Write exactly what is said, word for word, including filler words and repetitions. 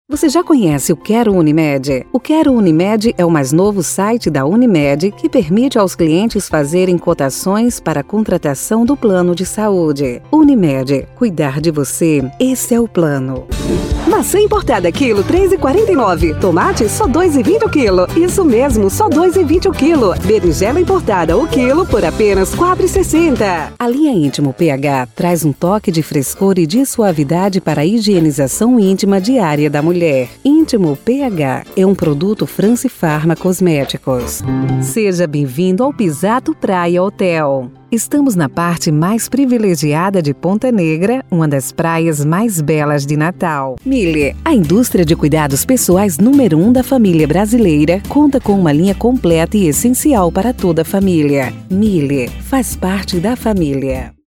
Você já conhece o Quero Unimed? O Quero Unimed é o mais novo site da Unimed que permite aos clientes fazerem cotações para a contratação do plano de saúde. Unimed, cuidar de você, esse é o plano. Maçã importada quilo três reais e quarenta e nove centavos. Tomate só dois reais e vinte centavos o quilo. Isso mesmo, só dois reais e vinte centavos o quilo. Berinjela importada o quilo por apenas quatro reais e sessenta centavos. A linha Íntimo P H traz um toque de frescor e de suavidade para a higienização íntima diária da mulher. Íntimo P H é um produto France Pharma Cosméticos. Seja bem-vindo ao Pisato Praia Hotel. Estamos na parte mais privilegiada de Ponta Negra, uma das praias mais belas de Natal. Mille, a indústria de cuidados pessoais número um da família brasileira, conta com uma linha completa e essencial para toda a família. Mille, faz parte da família.